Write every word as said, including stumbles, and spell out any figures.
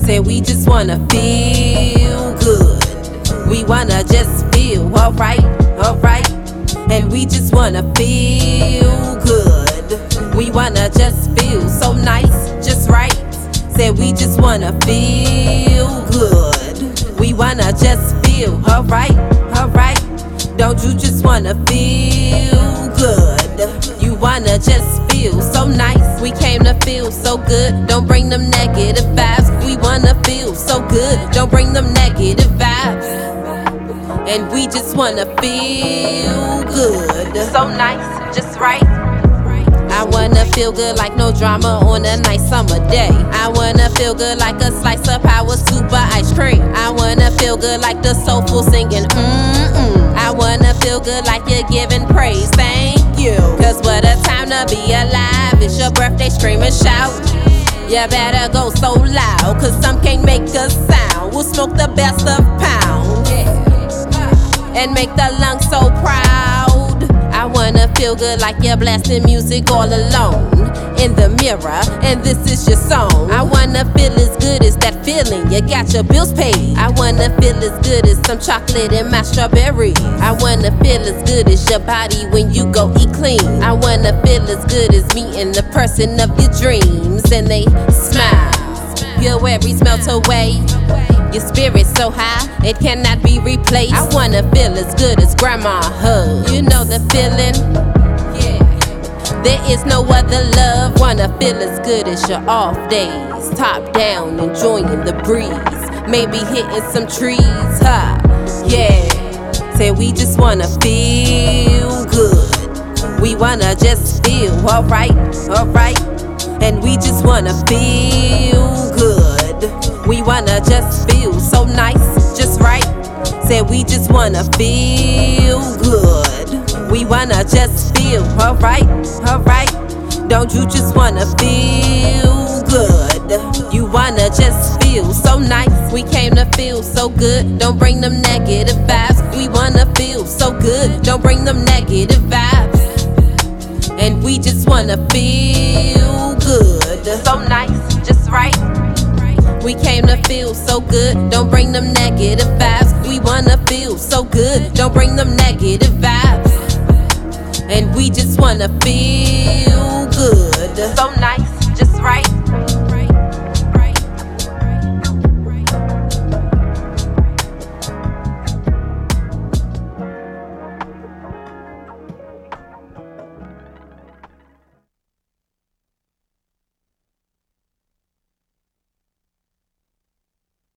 Said we just wanna feel good. We wanna just feel alright, alright. And we just wanna feel good. We wanna just feel so nice, just right. Said we just wanna feel good. We wanna just feel alright, alright. Don't you just wanna feel good? You wanna just feel so nice. We came to feel so good. Don't bring them negative vibes. We wanna feel so good. Don't bring them negative vibes. And we just wanna feel good. So nice, just right. I wanna feel good like no drama on a nice summer day. I wanna feel good like a slice of power super ice cream. I wanna feel good like the soulful singing mm-mm. I wanna feel good like you're giving praise, thank you. Cause what a time to be alive. It's your birthday, scream and shout. You better go so loud, cause some can't make a sound. We'll smoke the best of pounds and make the lungs so proud. I wanna feel good like you're blasting music all alone in the mirror, and this is your song. I wanna feel as good as that feeling you got your bills paid. I wanna feel as good as some chocolate and my strawberries. I wanna feel as good as your body when you go eat clean. I wanna feel as good as meeting the person of your dreams and they smile. Your worries melt away. Your spirit's so high, it cannot be replaced. I wanna feel as good as grandma hugs. You know the feeling? Yeah. There is no other love. Wanna feel as good as your off days. Top down, enjoying the breeze. Maybe hitting some trees, huh? Yeah. Say we just wanna feel good. We wanna just feel alright, alright. And we just wanna feel good. We wanna just feel so nice, just right. Said we just wanna feel good. We wanna just feel alright, alright. Don't you just wanna feel good? You wanna just feel so nice. We came to feel so good. Don't bring them negative vibes. We wanna feel so good. Don't bring them negative vibes. And we just wanna feel good. So nice, just right. We came to feel so good. Don't bring them negative vibes. We wanna feel so good. Don't bring them negative vibes. And we just wanna feel good. So nice, just right.